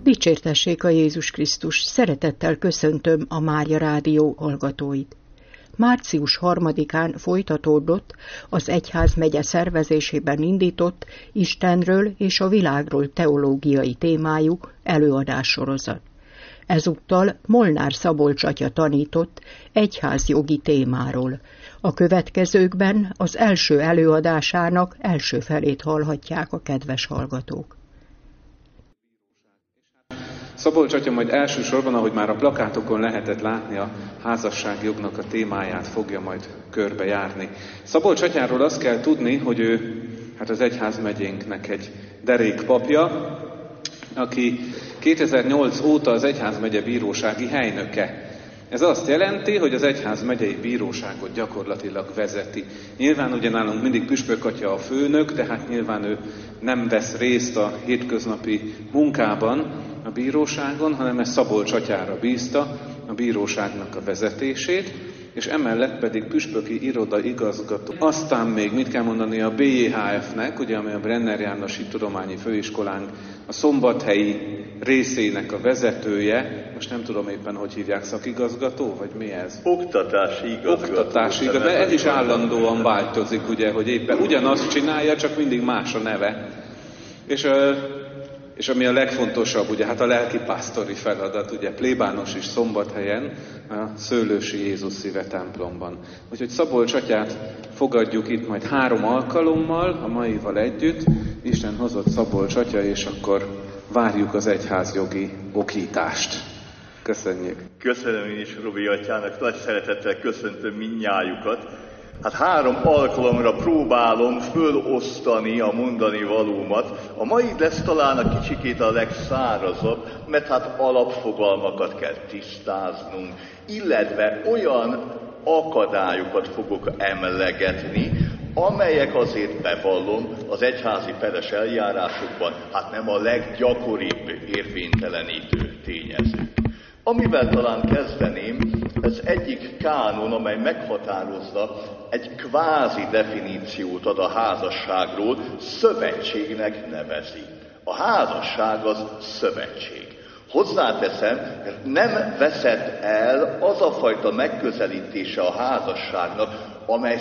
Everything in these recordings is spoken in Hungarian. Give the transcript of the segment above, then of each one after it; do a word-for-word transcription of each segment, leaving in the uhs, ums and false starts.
Dicsértessék a Jézus Krisztus, szeretettel köszöntöm a Mária Rádió hallgatóit. Március harmadikán folytatódott az egyházmegye szervezésében indított Istenről és a világról teológiai témájú előadássorozat. Ezúttal Molnár Szabolcs atya tanított egyházjogi témáról. A következőkben az első előadásának első felét hallhatják a kedves hallgatók. Szabolcs atya majd elsősorban, ahogy már a plakátokon lehetett látni, a házasságjognak a témáját fogja majd körbejárni. Szabolcs atyáról azt kell tudni, hogy ő hát az egyházmegyénknek egy derék papja, aki kétezer-nyolc óta az egyházmegye bírósági helynöke. Ez azt jelenti, hogy az egyházmegyei bíróságot gyakorlatilag vezeti. Nyilván ugye nálunk mindig püspök atya a főnök, de hát nyilván ő nem vesz részt a hétköznapi munkában a bíróságon, hanem ez Szabolcs atyára bízta a bíróságnak a vezetését, és emellett pedig püspöki iroda igazgató. Aztán még mit kell mondani a bé jé há ef-nek, ugye, amely a Brenner Jánosi Tudományi Főiskolánk a szombathelyi részének a vezetője, most nem tudom éppen, hogy hívják, szakigazgató, vagy mi ez? Oktatási igazgató. Oktatási igazgató, de ez is állandóan változik, ugye, hogy éppen ugyanazt csinálja, csak mindig más a neve. És, és ami a legfontosabb, ugye, hát a lelkipásztori feladat, ugye, plébános is Szombathelyen, a Szőlősi Jézus Szíve templomban. Úgyhogy Szabolcs atyát fogadjuk itt majd három alkalommal, a maival együtt. Isten hozott Szabolcs atya, és akkor várjuk az egyházjogi okítást. Köszönjük. Köszönöm én is Robi atyának, nagy szeretettel köszöntöm mindnyájukat. Hát három alkalomra próbálom fölosztani a mondani valómat. A mai lesz talán a kicsikét a legszárazabb, mert hát alapfogalmakat kell tisztáznunk, illetve olyan akadályokat fogok emlegetni, amelyek azért bevallom az egyházi peres eljárásokban, hát nem a leggyakoribb érvénytelenítő tényező. Amivel talán kezdeném, ez egyik kánon, amely meghatározza, egy kvázi definíciót ad a házasságról, szövetségnek nevezi. A házasság az szövetség. Hozzáteszem, nem veszett el az a fajta megközelítése a házasságnak, amely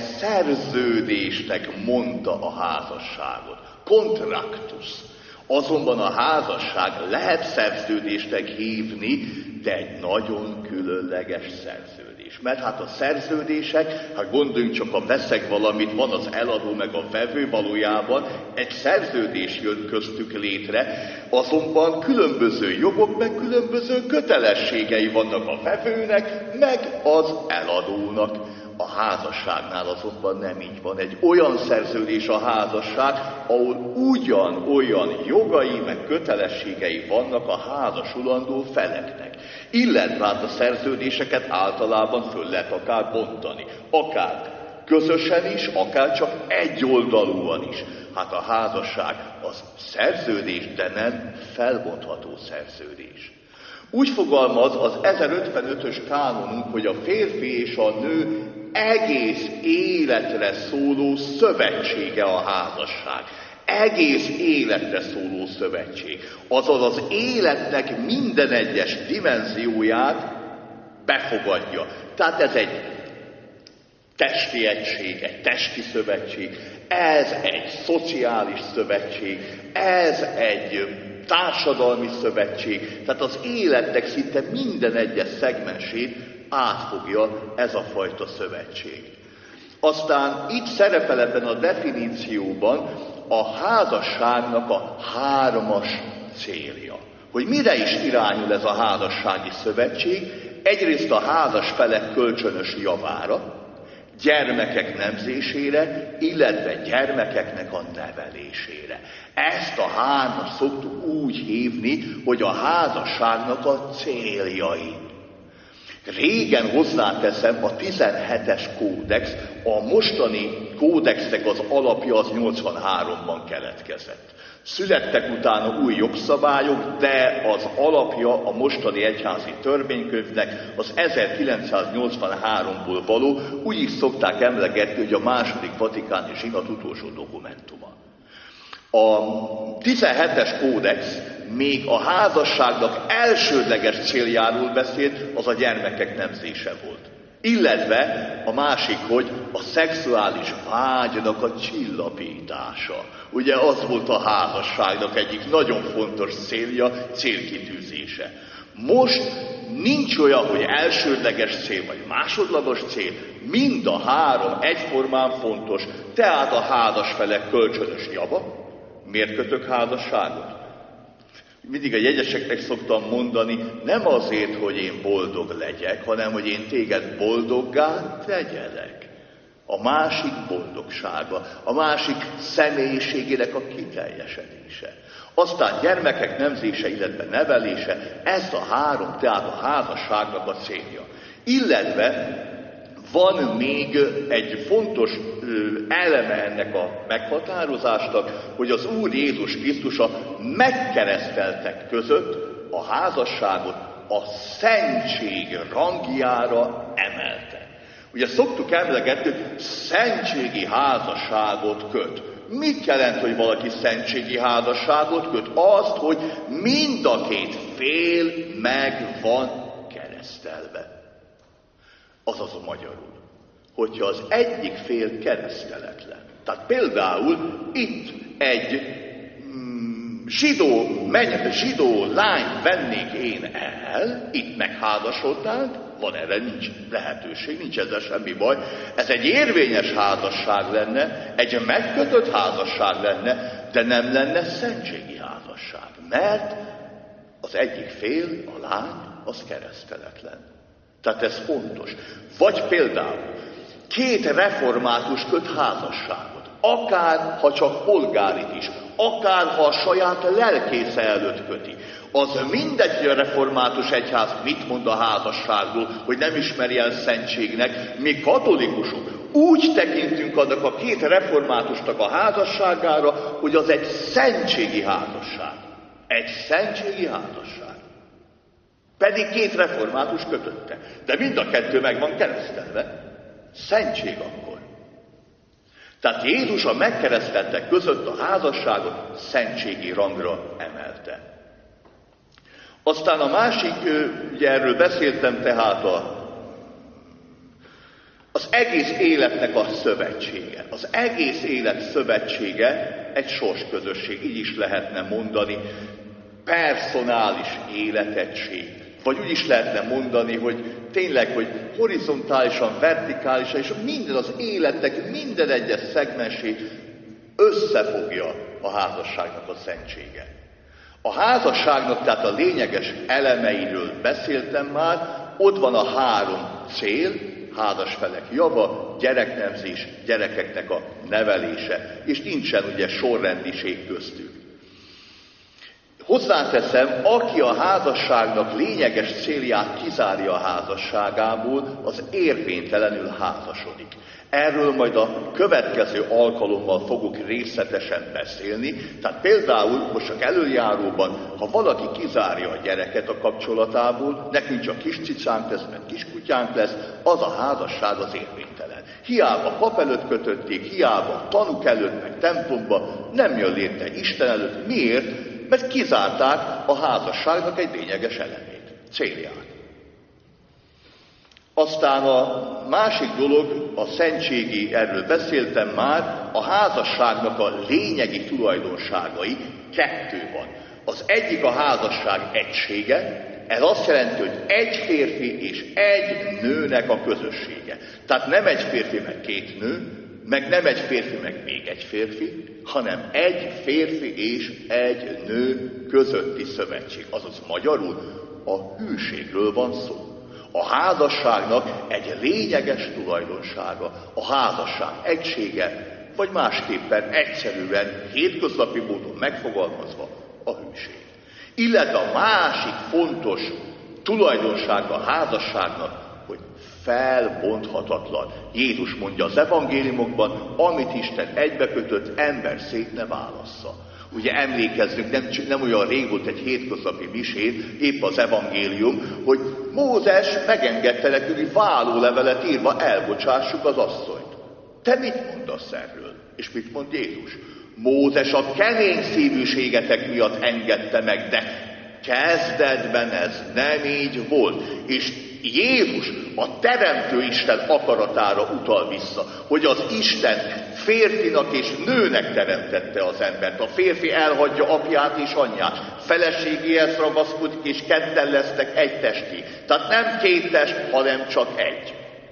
szerződésnek mondta a házasságot. Kontraktus. Azonban a házasság lehet szerződésnek hívni, de egy nagyon különleges szerződés. Mert hát a szerződések, hát gondoljunk csak, ha veszek valamit, van az eladó meg a vevő, valójában egy szerződés jön köztük létre, azonban különböző jogok, meg különböző kötelességei vannak a vevőnek, meg az eladónak. A házasságnál azonban nem így van. Egy olyan szerződés a házasság, ahol ugyan-olyan jogai meg kötelességei vannak a házasulandó feleknek. Illetve hát a szerződéseket általában föl lehet akár bontani. Akár közösen is, akár csak egyoldalúan is. Hát a házasság az szerződés, de nem felbontható szerződés. Úgy fogalmaz az ezerötvenötös kánonunk, hogy a férfi és a nő egész életre szóló szövetsége a házasság. Egész életre szóló szövetség. Azaz az életnek minden egyes dimenzióját befogadja. Tehát ez egy testi egység, egy testi szövetség, ez egy szociális szövetség, ez egy társadalmi szövetség, tehát az életnek szinte minden egyes szegmensét átfogja ez a fajta szövetség. Aztán itt szerepel ebben a definícióban a házasságnak a hármas célja. Hogy mire is irányul ez a házassági szövetség? Egyrészt a házas felek kölcsönös javára, gyermekek nemzésére, illetve gyermekeknek a nevelésére. Ezt a hármat szoktuk úgy hívni, hogy a házasságnak a céljai. Régen hozzáteszem, a tizenhetes kódex, a mostani kódexnek az alapja az nyolcvanháromban keletkezett. Születtek utána új jogszabályok, de az alapja a mostani egyházi törvénykönyvnek az ezerkilencszáznyolcvanháromból való, úgy is szokták emlegetni, hogy a második vatikáni zsinat utolsó dokumentuma. A tizenhetes kódex még a házasságnak elsődleges céljáról beszélt, az a gyermekek nemzése volt. Illetve a másik, hogy a szexuális vágynak a csillapítása. Ugye az volt a házasságnak egyik nagyon fontos célja, célkitűzése. Most nincs olyan, hogy elsődleges cél vagy másodlagos cél, mind a három egyformán fontos, tehát a házasfelek kölcsönös java. Miért kötök házasságot? Mindig a jegyeseknek szoktam mondani, nem azért, hogy én boldog legyek, hanem hogy én téged boldoggá tegyelek. A másik boldogsága, a másik személyiségének a kiteljesedése. Aztán gyermekek nemzése, illetve nevelése, ez a három, tehát a házasságnak a célja. Illetve van még egy fontos eleme ennek a meghatározásnak, hogy az Úr Jézus Krisztus a megkereszteltek között a házasságot a szentség rangjára emelte. Ugye szoktuk emlegetni, hogy szentségi házasságot köt. Mit jelent, hogy valaki szentségi házasságot köt? Azt, hogy mind a két fél meg van keresztelve. Azaz a magyarul, hogyha az egyik fél kereszteletlen. Tehát például itt egy mm, zsidó, menny, zsidó lányt vennék én el, itt megházasodnánk, van erre, nincs lehetőség, nincs ezzel semmi baj. Ez egy érvényes házasság lenne, egy megkötött házasság lenne, de nem lenne szentségi házasság, mert az egyik fél, a lány, az kereszteletlen. Tehát ez fontos. Vagy például két református köt házasságot, akár ha csak polgárit is, akár ha a saját lelkésze előtt köti. Az mindegy, hogy a református egyház mit mond a házasságról, hogy nem ismeri el szentségnek. Mi katolikusok úgy tekintünk annak a két reformátusnak a házasságára, hogy az egy szentségi házasság. Egy szentségi házasság. Pedig két református kötötte. De mind a kettő meg van keresztelve. Szentség akkor. Tehát Jézus a megkereszteltek között a házasságot szentségi rangra emelte. Aztán a másik, ugye erről beszéltem, tehát a, az egész életnek a szövetsége. Az egész élet szövetsége egy sorsközösség, így is lehetne mondani, personális életegység. Vagy úgy is lehetne mondani, hogy tényleg, hogy horizontálisan, vertikálisan, és minden az életnek, minden egyes szegmensét összefogja a házasságnak a szentsége. A házasságnak tehát a lényeges elemeiről beszéltem már, ott van a három cél, házasfelek java, gyereknemzés, gyerekeknek a nevelése, és nincsen ugye sorrendiség köztük. Hozzáteszem, aki a házasságnak lényeges célját kizárja a házasságából, az érvénytelenül házasodik. Erről majd a következő alkalommal fogok részletesen beszélni. Tehát például most csak előjáróban, ha valaki kizárja a gyereket a kapcsolatából, nekünk csak kis cicánk lesz, meg kis kutyánk lesz, az a házasság az érvénytelen. Hiába pap előtt kötötték, hiába tanuk előtt, meg templomba, nem jön létre Isten előtt. Miért? Mert kizárták a házasságnak egy lényeges elemét, célját. Aztán a másik dolog, a szentségi, erről beszéltem már, a házasságnak a lényegi tulajdonságai, kettő van. Az egyik a házasság egysége, ez azt jelenti, hogy egy férfi és egy nőnek a közössége. Tehát nem egy férfi meg két nő, meg nem egy férfi meg még egy férfi, hanem egy férfi és egy nő közötti szövetség. Azaz magyarul a hűségről van szó. A házasságnak egy lényeges tulajdonsága, a házasság egysége, vagy másképpen egyszerűen, hétköznapi módon megfogalmazva a hűség. Illetve a másik fontos tulajdonsága a házasságnak, hogy felbonthatatlan. Jézus mondja az evangéliumokban, amit Isten egybekötött, ember szét ne válassza. Ugye emlékezzünk, nem, nem olyan rég volt egy hétköznapi misén, épp az evangélium, hogy Mózes megengedte nekünk, hogy vállólevelet írva elbocsássuk az asszonyt. Te mit mondasz erről? És mit mond Jézus? Mózes a kemény szívűségetek miatt engedte meg, de kezdetben ez nem így volt. És Jézus a Teremtő Isten akaratára utal vissza, hogy az Isten férfinak és nőnek teremtette az embert. A férfi elhagyja apját és anyját, feleségéhez ragaszkodik, és ketten lesznek egy testé. Tehát nem két test, hanem csak egy.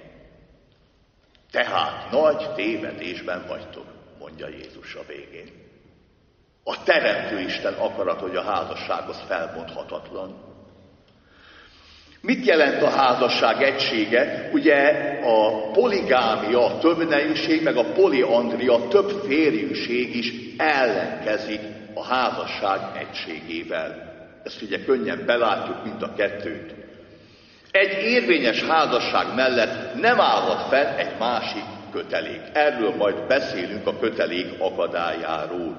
Tehát nagy tévedésben vagytok, mondja Jézus a végén. A Teremtő Isten akarat, hogy a házasság az felbonthatatlan. Mit jelent a házasság egysége? Ugye a poligámia, a többnejűség, meg a poliandria, a több férjűség is ellenkezik a házasság egységével. Ezt ugye könnyen belátjuk mind a kettőt. Egy érvényes házasság mellett nem állhat fenn egy másik kötelék. Erről majd beszélünk a kötelék akadályáról.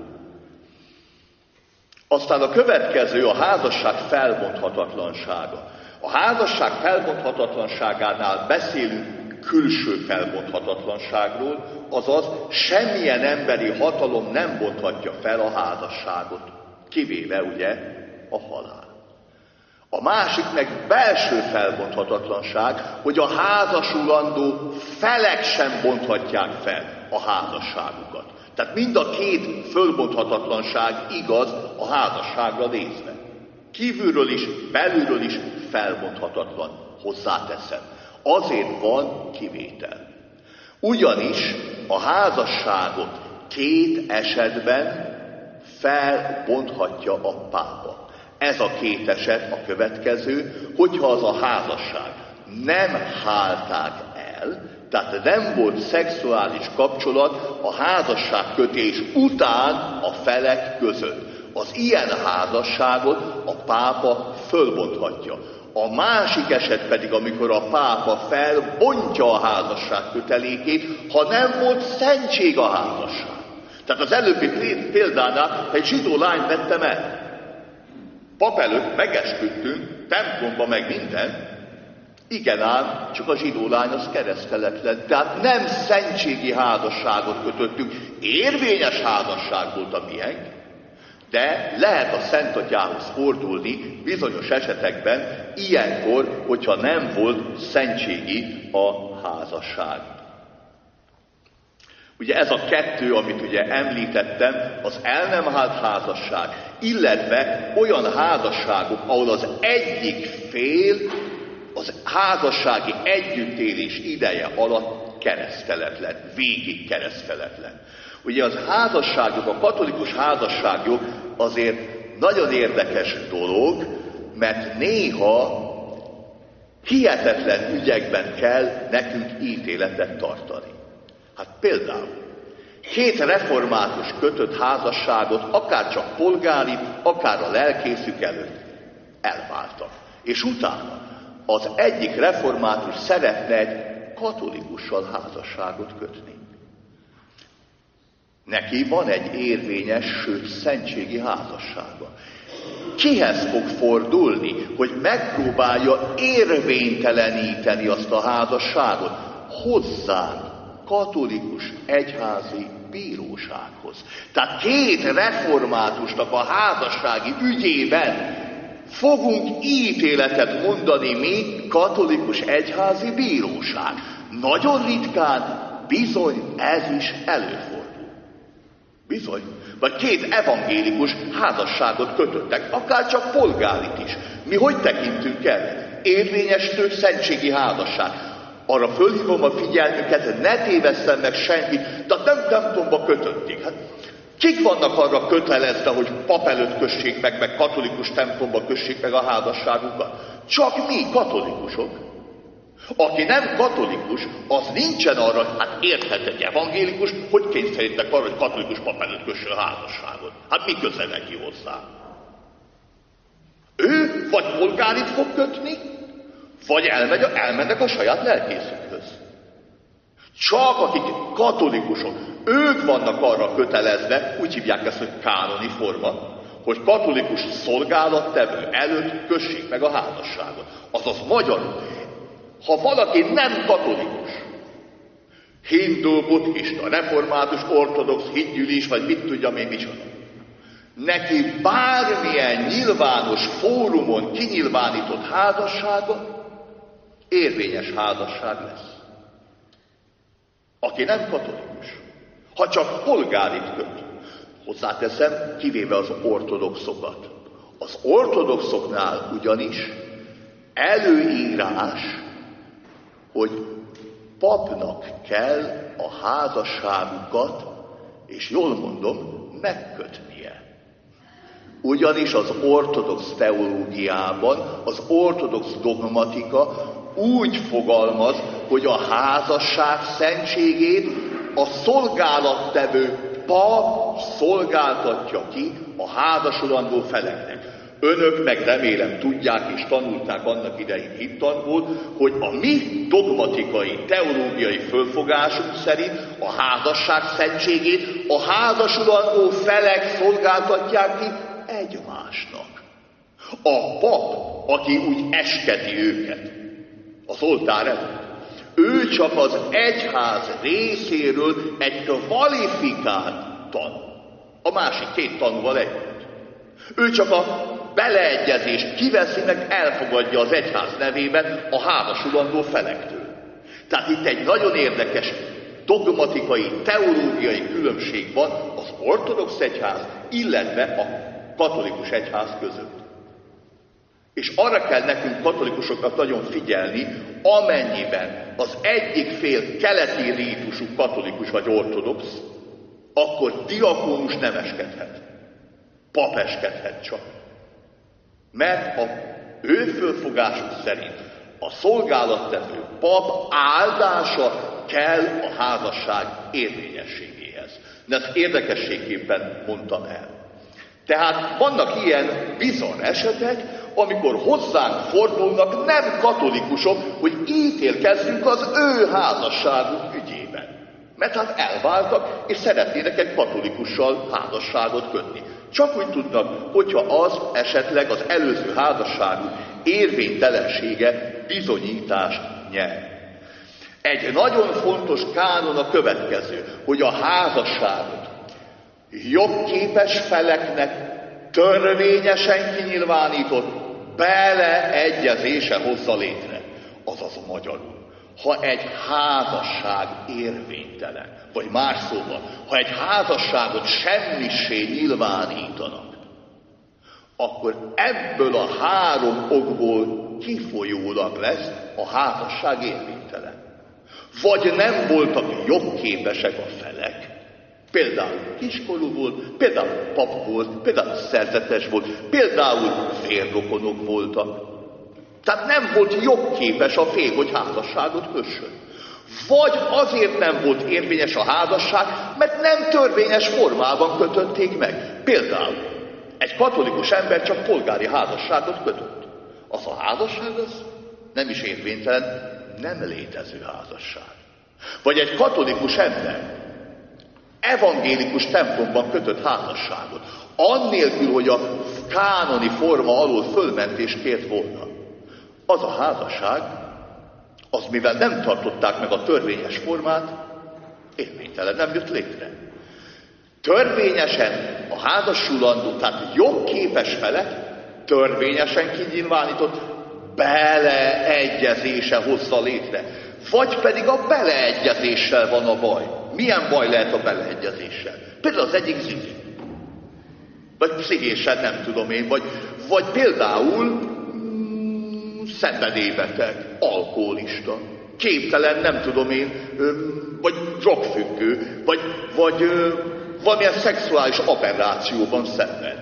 Aztán a következő a házasság felbonthatatlansága. A házasság felbonthatatlanságánál beszélünk külső felbonthatatlanságról, azaz semmilyen emberi hatalom nem bonthatja fel a házasságot, kivéve ugye a halál. A másik meg belső felbonthatatlanság, hogy a házasulandó felek sem bonthatják fel a házasságukat. Tehát mind a két fölbonthatatlanság igaz a házasságra nézve. Kívülről is, belülről is felbonthatatlan, hozzáteszem. Azért van kivétel. Ugyanis a házasságot két esetben felbonthatja a pápa. Ez a két eset a következő, hogyha az a házasság nem hálták el, tehát nem volt szexuális kapcsolat a házasságkötés után a felek között. Az ilyen házasságot a pápa fölbonthatja. A másik eset pedig, amikor a pápa felbontja a házasság kötelékét, ha nem volt szentség a házasság. Tehát az előbbi példánál egy zsidó lányt vettem el. Pap előtt megesküdtünk, templomba meg minden. Igen ám, csak a zsidó lány az kereszteletlen. Tehát nem szentségi házasságot kötöttünk, érvényes házasság volt a miénk, de lehet a Szent Atyához fordulni bizonyos esetekben, ilyenkor, hogyha nem volt szentségi a házasság. Ugye ez a kettő, amit ugye említettem, az el nem hált házasság, illetve olyan házasságok, ahol az egyik fél az házassági együttélés ideje alatt kereszteletlen, végig kereszteletlen. Ugye az házasságok, a katolikus házasságok azért nagyon érdekes dolog, mert néha hihetetlen ügyekben kell nekünk ítéletet tartani. Hát például két református kötött házasságot, akár csak polgári, akár a lelkészük előtt elváltak. És utána az egyik református szeretne egy katolikussal házasságot kötni. Neki van egy érvényes, sőt szentségi házassága. Kihez fog fordulni, hogy megpróbálja érvényteleníteni azt a házasságot? Hozzánk, katolikus egyházi bírósághoz. Tehát két reformátusnak a házassági ügyében fogunk ítéletet mondani mi, katolikus egyházi bíróság. Nagyon ritkán bizony ez is előfordul. Bizony. Vagy két evangélikus házasságot kötöttek, akár csak polgárit is. Mi hogy tekintünk erre? Érvényes tőt szentségi házasság. Arra fölhívom a figyelmüket, ne tévesszen meg senkit, de nem templomba kötötték. Hát, kik vannak arra kötelezve, hogy pap előtt kössék meg, meg katolikus templomba kössék meg a házasságukat? Csak mi, katolikusok. Aki nem katolikus, az nincsen arra, hát érthet egy evangélikus, hogy kényszerítek arra, hogy katolikus pap előtt kössön a házasságot. Hát mi köze neki hozzá? Ő vagy polgárit fog kötni, vagy elmegy, elmennek a saját lelkészükhöz. Csak akik katolikusok, ők vannak arra kötelezve, úgy hívják ezt, hogy kánoni forma, hogy katolikus szolgálattevő előtt kössék meg a házasságot. Azaz magyarul, ha valaki nem katolikus, hindu, buddhista, református, ortodox, hitgyűlés, vagy mit tudjam én micsoda. Neki bármilyen nyilvános fórumon kinyilvánított házassága érvényes házasság lesz. Aki nem katolikus, ha csak polgárit köt, hozzáteszem, kivéve az ortodoxokat. Az ortodoxoknál ugyanis előírás, hogy papnak kell a házasságukat, és jól mondom, megkötnie. Ugyanis az ortodox teológiában az ortodox dogmatika úgy fogalmaz, hogy a házasság szentségét a szolgálattevő pap szolgáltatja ki a házasulandó feleknek. Önök meg remélem tudják és tanulták annak idején hittanból, hogy a mi dogmatikai, teológiai fölfogásunk szerint a házasság szentségét a házasulandó felek szolgáltatják ki egymásnak. A pap, aki úgy esketi őket az oltár előtt, ő csak az egyház részéről egy kvalifikált tanú. A másik két tanúval együtt. Ő csak a beleegyezést kiveszi, meg elfogadja az egyház nevében a házasulandó felektől. Tehát itt egy nagyon érdekes dogmatikai, teológiai különbség van az ortodox egyház, illetve a katolikus egyház között. És arra kell nekünk katolikusoknak nagyon figyelni, amennyiben az egyik fél keleti rítusú katolikus vagy ortodox, akkor diakónus nem eskedhet. Pap eskedhet csak. Mert a ő fölfogásuk szerint a szolgálattevő pap áldása kell a házasság érvényességéhez. De ezt érdekességképpen mondtam el. Tehát vannak ilyen bizarr esetek, amikor hozzánk fordulnak nem katolikusok, hogy ítélkezzünk az ő házasságuk ügyében. Mert hát elváltak, és szeretnének egy katolikussal házasságot kötni. Csak úgy tudnak, hogyha az esetleg az előző házasságuk érvénytelensége bizonyítást nyer. Egy nagyon fontos kánon a következő, hogy a házasságot jogképes feleknek törvényesen kinyilvánított beleegyezése hozza létre. Azaz a magyarul. Ha egy házasság érvénytelen, vagy más szóval, ha egy házasságot semmissé nyilvánítanak, akkor ebből a három okból kifolyólag lesz a házasság érvénytelen. Vagy nem voltak jogképesek a felek, például kiskorú volt, például pap volt, például szerzetes volt, például vérrokonok voltak. Tehát nem volt jogképes a fél, hogy házasságot kössön. Vagy azért nem volt érvényes a házasság, mert nem törvényes formában kötötték meg. Például egy katolikus ember csak polgári házasságot kötött. Az a házasság az nem is érvénytelen, nem létező házasság. Vagy egy katolikus ember evangélikus templomban kötött házasságot, annélkül, hogy a kánoni forma alól fölmentést kért volna. Az a házasság, az mivel nem tartották meg a törvényes formát, érvénytelen, nem jött létre. Törvényesen a házassulandó, tehát jogképes felek, törvényesen kinyilvánított beleegyezése hozza létre. Vagy pedig a beleegyezéssel van a baj. Milyen baj lehet a beleegyezéssel? Például az egyik zsidó. Vagy pszichésen, nem tudom én. Vagy, vagy például mm, szenvedélybeteg, alkoholista, képtelen, nem tudom én, ö, vagy drogfüggő, vagy, vagy ö, valamilyen szexuális aberrációban szenved.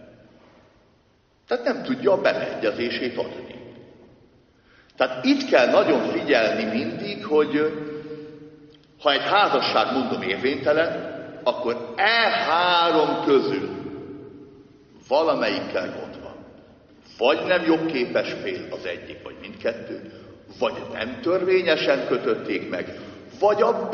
Tehát nem tudja a beleegyezését adni. Tehát itt kell nagyon figyelni mindig, hogy ha egy házasság, mondom, érvénytelen, akkor e három közül valamelyikkel gond van. Vagy nem jogképes fél az egyik, vagy mindkettő, vagy nem törvényesen kötötték meg, vagy a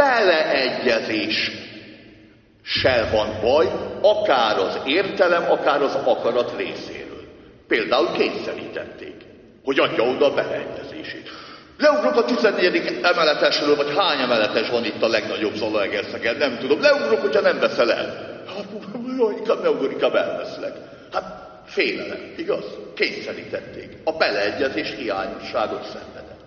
beleegyezéssel van baj, akár az értelem, akár az akarat részéről. Például kényszerítették, hogy adja oda a beleegyezését. Leugrok a tizennegyedik emeletesről, vagy hány emeletes van itt a legnagyobb Zalaegerszegen, nem tudom. Leugrok, hogyha nem veszel el. Hát, jó, inkább ne ugor, inkább elveszlek. Hát, félelem, igaz? Kényszerítették. A beleegyezés hiányosságot szenvedett.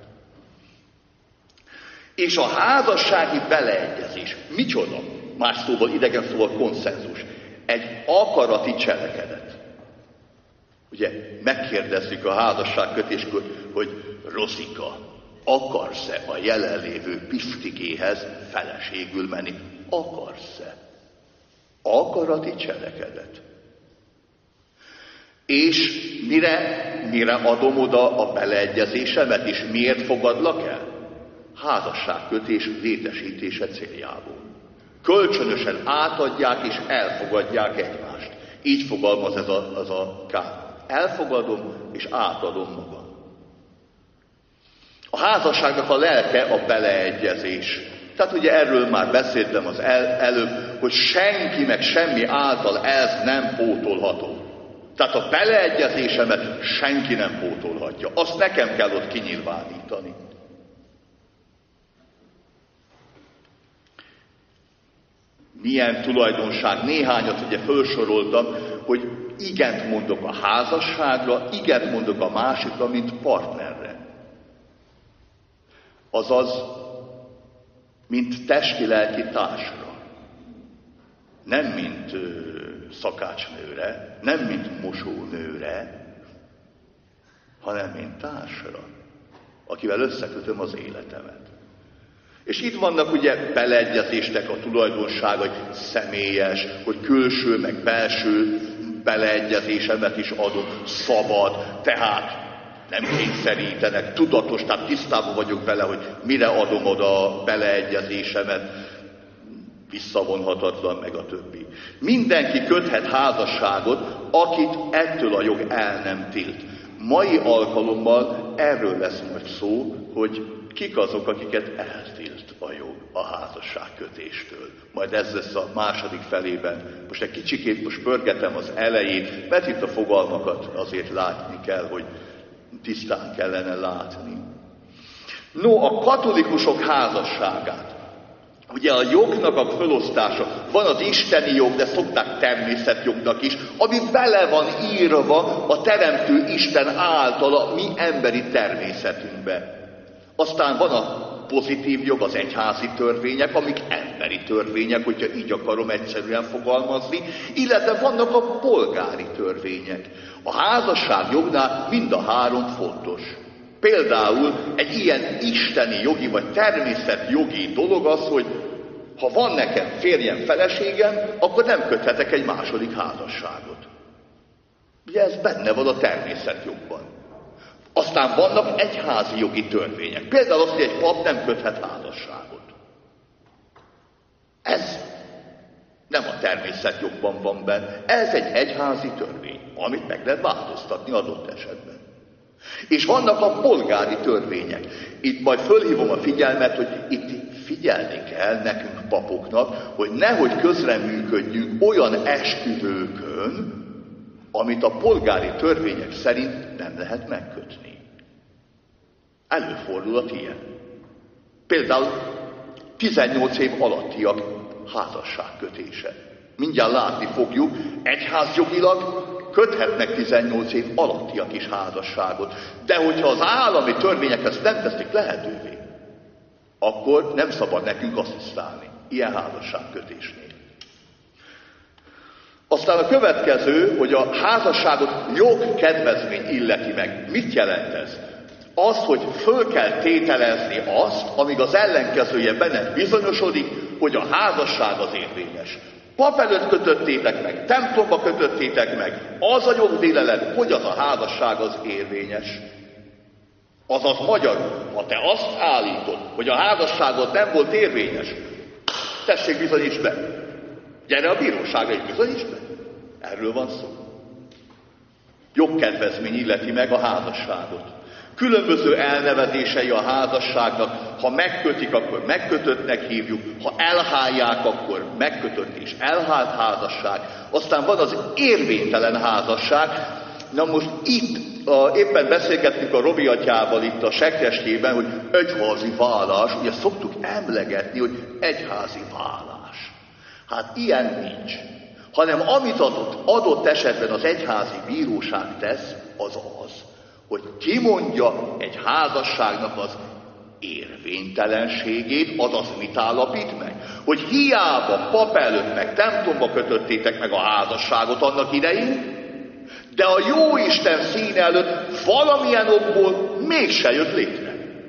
És a házassági beleegyezés, micsoda? Más szóval, idegen szóval konszenzus. Egy akarati cselekedet. Ugye, megkérdezzük a házasságkötéskor, hogy Rozika, akarsz-e a jelenlévő Piftikéhez feleségül menni? Akarsz-e? Akarati cselekedet. És mire, mire adom oda a beleegyezésemet, és miért fogadlak el? Házasságkötés létesítése céljából. Kölcsönösen átadják és elfogadják egymást. Így fogalmaz ez a, az a kár. Elfogadom és átadom magam. A házasságnak a lelke a beleegyezés. Tehát ugye erről már beszéltem az el, előbb, hogy senki meg semmi által ez nem pótolható. Tehát a beleegyezésemet senki nem pótolhatja. Azt nekem kell ott kinyilvánítani. Milyen tulajdonság? Néhányat ugye felsoroltam, hogy igent mondok a házasságra, igent mondok a másikra, mint partnerre. Azaz, mint testi-lelki társra. Nem mint ö, szakácsnőre, nem mint mosónőre, hanem mint társra, akivel összekötöm az életemet. És itt vannak ugye beleegyezésnek a tulajdonságai, személyes, hogy külső meg belső beleegyezésemet is adok, szabad, tehát nem kényszerítenek, tudatos, tehát tisztában vagyok vele, hogy mire adom oda a beleegyezésemet, visszavonhatatlan, meg a többi. Mindenki köthet házasságot, akit ettől a jog el nem tilt. Mai alkalommal erről lesz majd szó, hogy kik azok, akiket eltilt a jog a házasságkötéstől. Majd ez lesz a második felében. Most egy kicsikét most pörgetem az elejét, mert itt a fogalmakat azért látni kell, hogy tisztán kellene látni. No, a katolikusok házasságát. Ugye a jognak a felosztása, van az isteni jog, de szokták természetjognak is, ami bele van írva a teremtő Isten által a mi emberi természetünkbe. Aztán van a pozitív jog, az egyházi törvények, amik emberi törvények, hogyha így akarom egyszerűen fogalmazni, illetve vannak a polgári törvények. A házasságjognál mind a három fontos. Például egy ilyen isteni jogi vagy természetjogi dolog az, hogy ha van nekem férjem, feleségem, akkor nem köthetek egy második házasságot. Ugye ez benne van a természetjogban. Aztán vannak egyházi jogi törvények. Például azt, hogy egy pap nem köthet házasságot. Ez nem a természetjogban van benne. Ez egy egyházi törvény, amit meg lehet változtatni adott esetben. És vannak a polgári törvények. Itt majd fölhívom a figyelmet, hogy itt figyelni kell nekünk papoknak, hogy nehogy közreműködjünk olyan esküvőkön, amit a polgári törvények szerint nem lehet megkötni. Előfordulhat ilyen. Például tizennyolc év alattiak házasságkötése. Mindjárt látni fogjuk, egyházjogilag köthetnek tizennyolc év alattiak is házasságot. De hogyha az állami törvények ezt nem teszik lehetővé, akkor nem szabad nekünk asszisztálni ilyen házasságkötésnél. Aztán a következő, hogy a házasságot jogkedvezmény illeti meg. Mit jelent ez? Az, hogy föl kell tételezni azt, amíg az ellenkezője benne bizonyosodik, hogy a házasság az érvényes. Pap előtt kötöttétek meg, templomba kötöttétek meg, az a jogvélelet, hogy az a házasság az érvényes. Azaz magyarul, ha te azt állítod, hogy a házasságod nem volt érvényes, tessék, bizonyíts be. Gyere a bíróságra és bizonyíts be. Erről van szó. Jogkedvezmény illeti meg a házasságot. Különböző elnevezései a házasságnak, ha megkötik, akkor megkötöttnek hívjuk, ha elhálják, akkor megkötött és elhált házasság. Aztán van az érvénytelen házasság, Na most itt, a, éppen beszélgettünk a Robi atyával itt a sekrestében, hogy egyházi vállás, ugye szoktuk emlegetni, hogy egyházi vállás. Hát ilyen nincs. Hanem amit adott, adott esetben az egyházi bíróság tesz, az az, hogy kimondja egy házasságnak az érvénytelenségét, azaz mit állapít meg? Hogy hiába pap előtt meg templomba kötöttétek meg a házasságot annak idején, de a Jóisten színe előtt valamilyen okból mégse jött létre.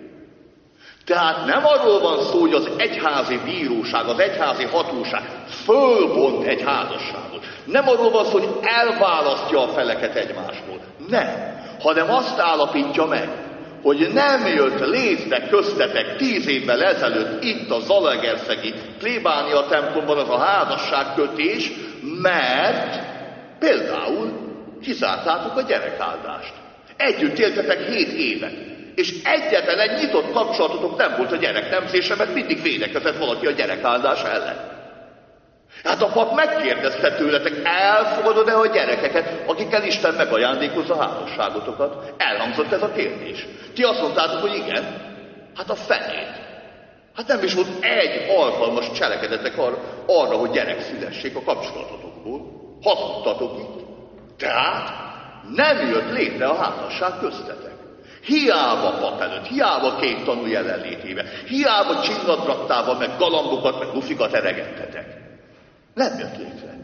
Tehát nem arról van szó, hogy az egyházi bíróság, az egyházi hatóság fölbont egy házasságot. Nem arról van szó, hogy elválasztja a feleket egymástól. Nem. Hanem azt állapítja meg, hogy nem jött létre köztetek tíz évvel ezelőtt itt a zalaegerszegi plébánia templomban az a házasságkötés, mert például kizártátok a gyerekáldást. Együtt éltetek hét évet, és egyetlen egy nyitott kapcsolatotok nem volt a gyereknemzése, mert mindig védekezett valaki a gyerekáldás ellen. Hát a pap megkérdezte tőletek, elfogadod-e a gyerekeket, akikkel Isten megajándékozza a házasságotokat? Elhangzott ez a kérdés. Ti azt mondtátok, hogy igen. Hát a fenét. Hát nem is volt egy alkalmas cselekedetek arra, arra, hogy gyerek szülessék a kapcsolatotokból. Hazudtatok itt. Tehát nem jött létre a házasság köztetek. Hiába pap előtt, hiába két tanú jelenlétében, hiába csinnadraktával, meg galambokat, meg lufikat eregettetek. Nem jött létre.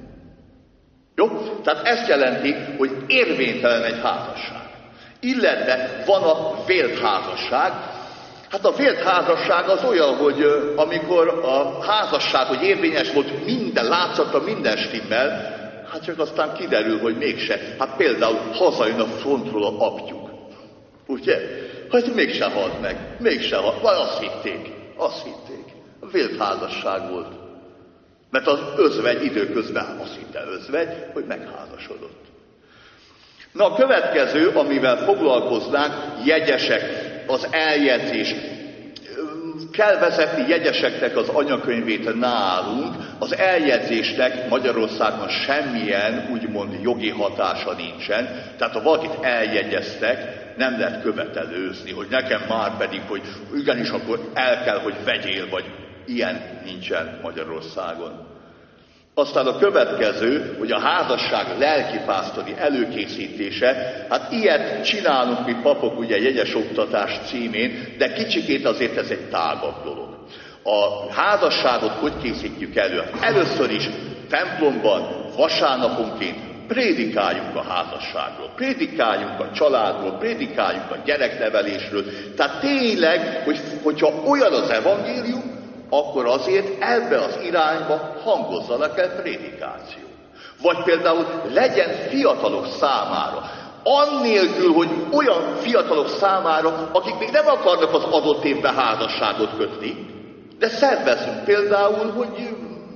Jó? Tehát ezt jelenti, hogy érvénytelen egy házasság. Illetve van a vélt házasság. Hát a vélt házasság az olyan, hogy amikor a házasság, hogy érvényes volt minden, látszatra minden stimmel, hát csak aztán kiderül, hogy mégse. Hát például hazajön a frontról a apjuk. Ugye? Hogy mégse halt meg. Mégse halt. Vagy azt hitték. Azt hitték. A vélt házasság volt. Mert az özvegy időközben azt hitte özvegy, hogy megházasodott. Na a következő, amivel foglalkoznánk, jegyesek, az eljegyzés. Kell vezetni jegyeseknek az anyakönyvét nálunk, az eljegyzésnek Magyarországon semmilyen, úgymond jogi hatása nincsen. Tehát ha valakit eljegyeztek, nem lehet követelőzni, hogy nekem már pedig, hogy igenis akkor el kell, hogy vegyél, vagy ilyen nincsen Magyarországon. Aztán a következő, hogy a házasság lelkipásztori előkészítése, hát ilyet csinálunk mi papok, ugye jegyes oktatás címén, de kicsikét azért ez egy tágabb dolog. A házasságot hogy készítjük elő? Először is templomban, vasárnaponként prédikáljunk a házasságról, prédikáljunk a családról, prédikáljunk a gyereknevelésről. Tehát tényleg, hogy, hogyha olyan az evangélium, akkor azért ebbe az irányba hangozzanak el prédikáció. Vagy például legyen fiatalok számára, annélkül, hogy olyan fiatalok számára, akik még nem akarnak az adott évben házasságot kötni, de szervezünk például, hogy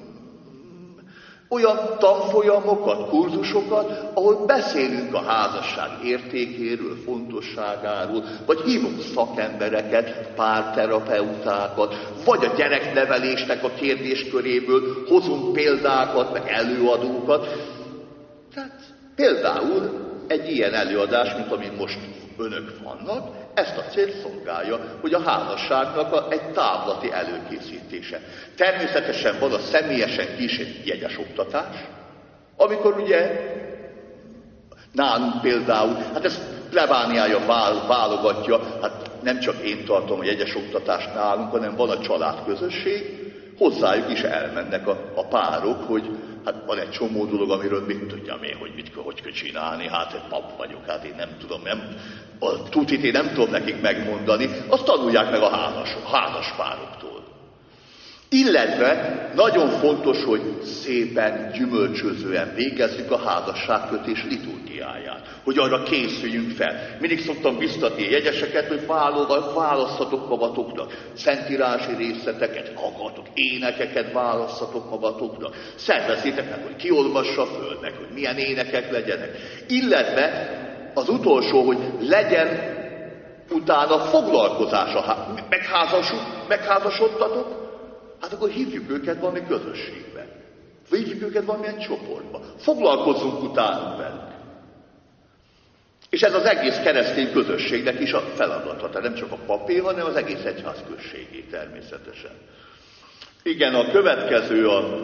olyan tanfolyamokat, kurzusokat, ahol beszélünk a házasság értékéről, fontosságáról, vagy hívunk szakembereket, párterapeutákat, vagy a gyereknevelésnek a kérdésköréből hozunk példákat, meg előadókat. Tehát például egy ilyen előadás, mint amin most önök vannak, ezt a célt szolgálja, hogy a házasságnak a, egy távlati előkészítése. Természetesen van a személyesen kísért jegyes oktatás, amikor ugye nálunk például, hát ezt plebániája válogatja, hát nem csak én tartom a jegyes oktatást nálunk, hanem van a családközösség, hozzájuk is elmennek a, a párok, hogy hát van egy csomó dolog, amiről mit tudjam én, hogy mit hogy kell csinálni, hát egy pap vagyok, hát én nem tudom, nem, a tutit én nem tudom nekik megmondani, azt tanulják meg a házas, házas pároktól. Illetve nagyon fontos, hogy szépen, gyümölcsözően végezzük a házasságkötés liturgiáját, hogy arra készüljünk fel. Mindig szoktam biztatni a jegyeseket, hogy választhatok magatoknak, szentírási részleteket, hallgatok, énekeket választhatok magatoknak. Szervezzétek meg, hogy ki olvassa föl, meg hogy milyen énekek legyenek. Illetve az utolsó, hogy legyen utána foglalkozása, megházasodtatok, hát akkor hívjuk őket valami közösségbe. Hívjuk őket valamilyen csoportba. Foglalkozzunk utána velük. És ez az egész keresztény közösségnek is a feladata, tehát nem csak a papé, hanem az egész egyház községé természetesen. Igen, a következő a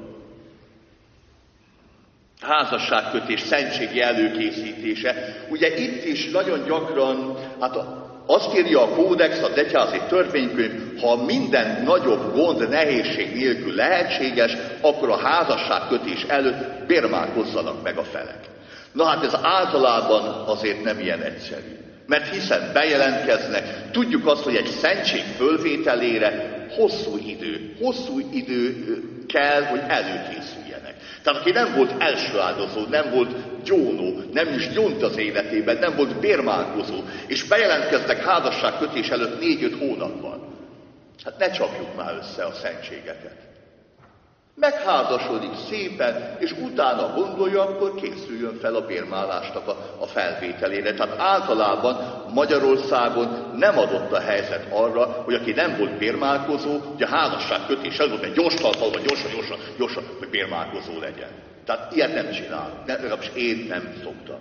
házasságkötés szentségi előkészítése. Ugye itt is nagyon gyakran, hát azt írja a kódex, az egyházi törvénykönyv, ha minden nagyobb gond, nehézség nélkül lehetséges, akkor a házasságkötés előtt bérmálkozzanak meg a felek. Na hát ez általában azért nem ilyen egyszerű. Mert hiszen bejelentkeznek, tudjuk azt, hogy egy szentség fölvételére hosszú idő, hosszú idő kell, hogy előkészüljenek. Tehát aki nem volt első áldozó, nem volt gyónó, nem is gyónt az életében, nem volt bérmálkozó, és bejelentkeznek házasságkötés előtt négy-öt hónapban. Hát ne csapjuk már össze a szentségeket. Megházasodik szépen, és utána gondolja, akkor készüljön fel a bérmálásnak a, a felvételére. Tehát általában Magyarországon nem adott a helyzet arra, hogy aki nem volt bérmálkozó, hogy a házasságkötés előtt egy gyors talpalva, gyorsan, gyorsan, gyorsan, hogy bérmálkozó legyen. Tehát ilyet nem csinál. Legalábbis én nem szoktam.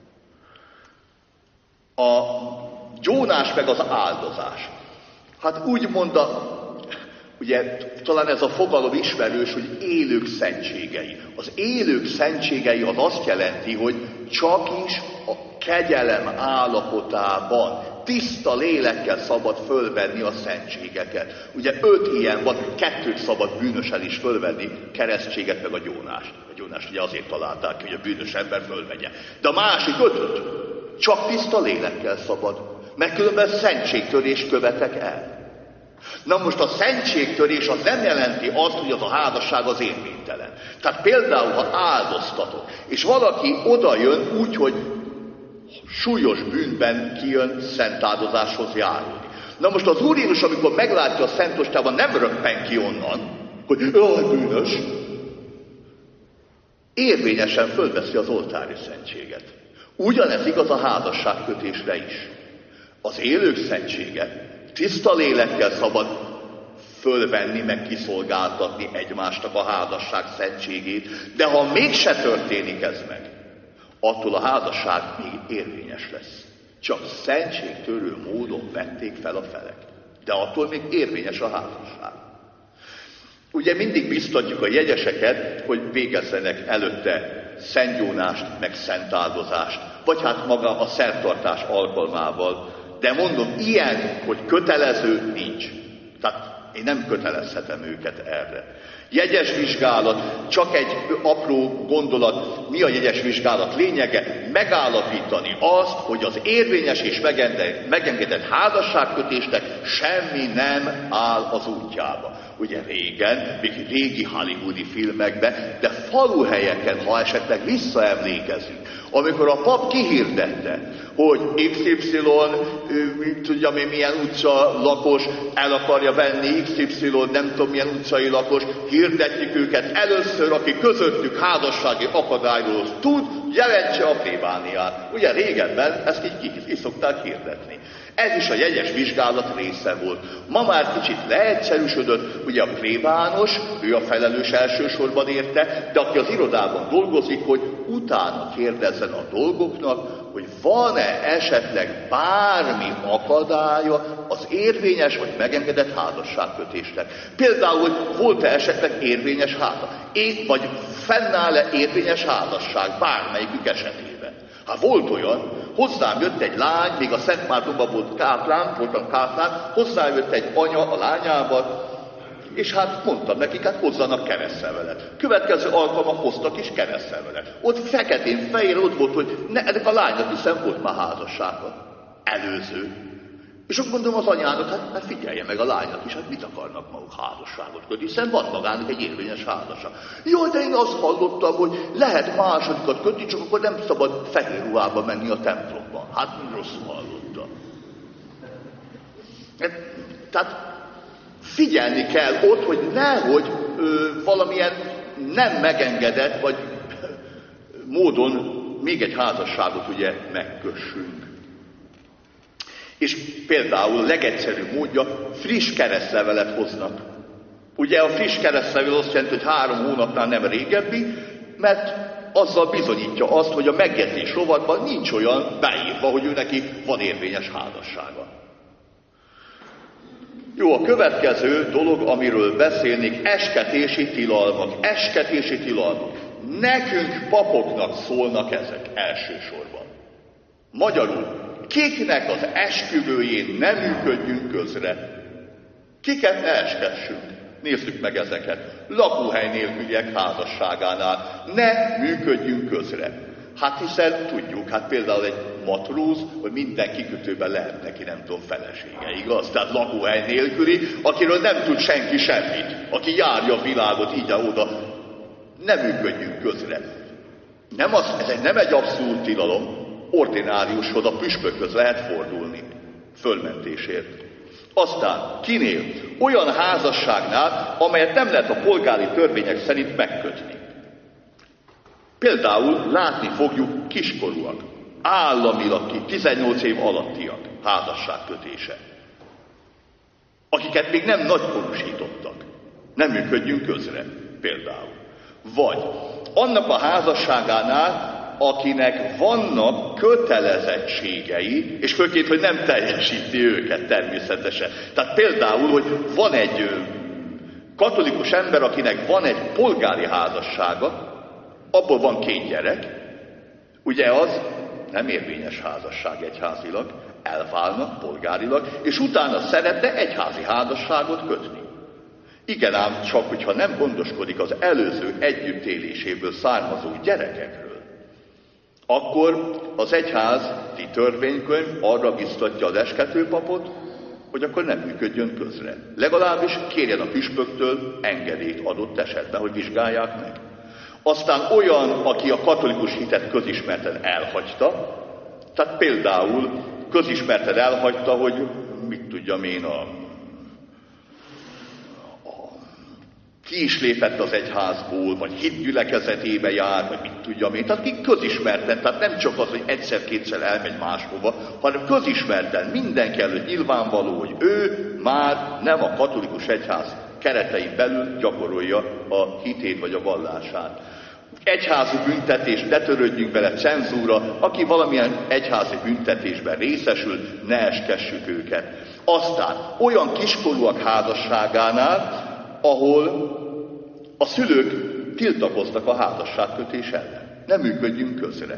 A gyónás meg az áldozás. Hát úgy mondta, ugye talán ez a fogalom ismerős, hogy élők szentségei. Az élők szentségei az azt jelenti, hogy csak is a kegyelem állapotában tiszta lélekkel szabad fölvenni a szentségeket. Ugye öt ilyen van, kettőt szabad bűnösen is fölvenni, keresztséget meg a gyónást. A gyónást ugye azért találták ki, hogy a bűnös ember fölvegye. De a másik ötöt csak tiszta lélekkel szabad, mert különben szentségtörést követek el. Na most a szentségtörés az nem jelenti azt, hogy az a házasság az érvénytelen. Tehát például, ha áldoztatok, és valaki oda jön úgy, hogy súlyos bűnben kijön szent áldozáshoz járulni. Na most az Úr Jézus, amikor meglátja a Szent Ostában, nem röppen ki onnan, hogy jaj, bűnös, érvényesen fölveszi az oltári szentséget. Ugyanez igaz a házasságkötésre is. Az élők szentsége tiszta lélekkel szabad fölvenni, meg kiszolgáltatni egymásnak a házasság szentségét, de ha mégse történik ez meg, attól a házasság még érvényes lesz. Csak szentségtörő módon vették fel a felek, de attól még érvényes a házasság. Ugye mindig biztatjuk a jegyeseket, hogy végezzenek előtte szentgyónást, meg szentáldozást, vagy hát maga a szertartás alkalmával. De mondom, ilyen, hogy kötelező, nincs. Tehát én nem kötelezhetem őket erre. Jegyes vizsgálat, csak egy apró gondolat, mi a jegyes vizsgálat lényege? Megállapítani azt, hogy az érvényes és megengedett házasságkötésnek semmi nem áll az útjába. Ugye régen, még régi hollywoodi filmekben, de faluhelyeken, ha esetleg visszaemlékezünk, amikor a pap kihirdette, hogy iksz ipszilon, tudjam én milyen utca lakos el akarja venni, iksz ipszilon nem tudom milyen utcai lakos, hirdetjük őket először, aki közöttük házassági akadályról tud, jelentse a plébániát. Ugye régebben ezt így ki, ki szokták hirdetni. Ez is a jegyes vizsgálat része volt. Ma már kicsit leegyszerűsödött, ugye a plébános, ő a felelős elsősorban érte, de aki az irodában dolgozik, hogy utána kérdezzen a dolgoknak, hogy van-e esetleg bármi akadálya az érvényes vagy megengedett házasságkötésnek. Például, hogy volt-e esetleg érvényes házasság, vagy fennáll-e érvényes házasság bármelyikük esetében. Hát volt olyan, hozzám jött egy lány, még a Szent Mártonban volt káplán, voltam káplán, hozzám jött egy anya a lányával, és hát mondtam nekik, hát hozzanak keresztlevelet. Következő alkalommal hoztak is keresztlevelet. Ott feketén fehér ott volt, hogy ne, ennek a lánynak hiszen volt már házassága. Előző. És akkor mondom az anyának, hát, hát figyelje meg a lánynak is, hát mit akarnak maguk házasságot kötni, hiszen van magának egy érvényes házasság. Jó, de én azt hallottam, hogy lehet másodikat kötni, csak akkor nem szabad fehér ruhába menni a templomban. Hát rosszul hallottam. Tehát figyelni kell ott, hogy nehogy ö, valamilyen nem megengedett, vagy módon még egy házasságot ugye megkössünk. És például a legegyszerűbb módja, friss keresztlevelet hoznak. Ugye a friss keresztlevel azt jelenti, hogy három hónapnál nem régebbi, mert azzal bizonyítja azt, hogy a megjegyzés rovatban nincs olyan beírva, hogy ő neki van érvényes házassága. Jó, a következő dolog, amiről beszélnék, esketési tilalmak. Esketési tilalmak. Nekünk papoknak szólnak ezek elsősorban. Magyarul, kiknek az esküvőjén nem működjünk közre. Kiket ne eskessünk? Nézzük meg ezeket. Lakóhely nélküliek házasságánál ne működjünk közre. Hát hiszen tudjuk, hát például egy matróz, hogy minden kikötőben lehet neki, nem tudom, felesége, igaz? Tehát lakóhely nélküli, akiről nem tud senki semmit, aki járja a világot ide-oda, ne működjünk közre. Nem az, ez egy, nem egy abszolút tilalom, ordináriushoz, a püspökhöz lehet fordulni fölmentésért. Aztán kinél? Olyan házasságnál, amelyet nem lehet a polgári törvények szerint megkötni. Például látni fogjuk kiskorúak, államilag ki, tizennyolc év alattiak házasságkötése, akiket még nem nagykorúsítottak. Nem működjünk közre, például. Vagy annak a házasságánál, akinek vannak kötelezettségei, és főként, hogy nem teljesíti őket természetesen. Tehát például, hogy van egy katolikus ember, akinek van egy polgári házassága, abból van két gyerek, ugye az nem érvényes házasság egyházilag, elválnak polgárilag, és utána szeretne egyházi házasságot kötni. Igen ám, csak hogyha nem gondoskodik az előző együttéléséből származó gyerekekről, akkor az egyházi törvénykönyv arra biztatja az esketőpapot, hogy akkor nem működjön közre. Legalábbis kérjen a püspöktől engedélyt adott esetben, hogy vizsgálják meg. Aztán olyan, aki a katolikus hitet közismerten elhagyta, tehát például közismerten elhagyta, hogy mit tudjam én, a, a, ki is lépett az egyházból, vagy hitgyülekezetébe jár, vagy mit tudjam én. Tehát ki közismerten, tehát nem csak az, hogy egyszer-kétszer elmegy máshova, hanem közismerten mindenki előtt nyilvánvaló, hogy ő már nem a katolikus egyház keretein belül gyakorolja a hitét vagy a vallását. Egyházi büntetés, ne törődjünk bele, cenzúra, aki valamilyen egyházi büntetésben részesül, ne eskessük őket. Aztán olyan kiskorúak házasságánál, ahol a szülők tiltakoztak a házasságkötés ellen. Ne működjünk közre.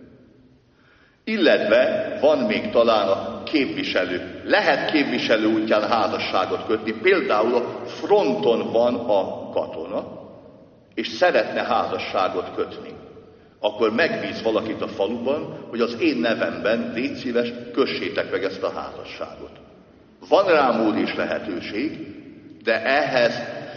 Illetve van még talán a képviselő. Lehet képviselő útján házasságot kötni. Például a fronton van a katona, és szeretne házasságot kötni. Akkor megbíz valakit a faluban, hogy az én nevemben, légy szíves, kössétek meg ezt a házasságot. Van rá mód és lehetőség, de ehhez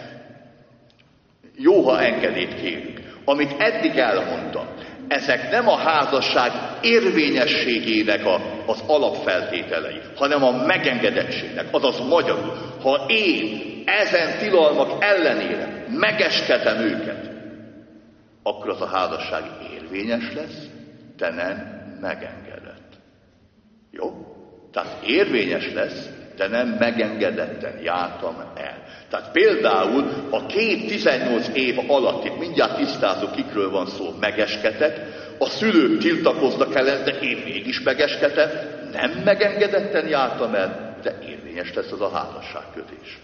jó, ha engedélyt kérünk. Amit eddig elmondtam, ezek nem a házasság érvényességének a, az alapfeltételei, hanem a megengedettségnek, azaz magyarul. Ha én ezen tilalmak ellenére megesketem őket, akkor az a házasság érvényes lesz, de nem megengedett. Jó? Tehát érvényes lesz, de nem megengedetten jártam el. Tehát például a két tizennyolc év alatt, itt mindjárt tisztázok, kikről van szó, megesketek, a szülők tiltakoznak ellen, de én mégis megesketem, nem megengedetten jártam el, de érvényes lesz az a házasságkötés.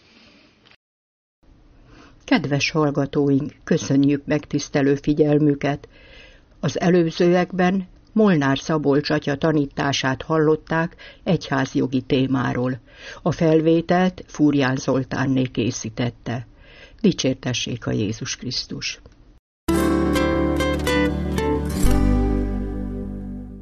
Kedves hallgatóink, köszönjük megtisztelő figyelmüket! Az előzőekben Molnár Szabolcs atya tanítását hallották egyházjogi témáról. A felvételt Fúrján Zoltánné készítette. Dicsértessék a Jézus Krisztus!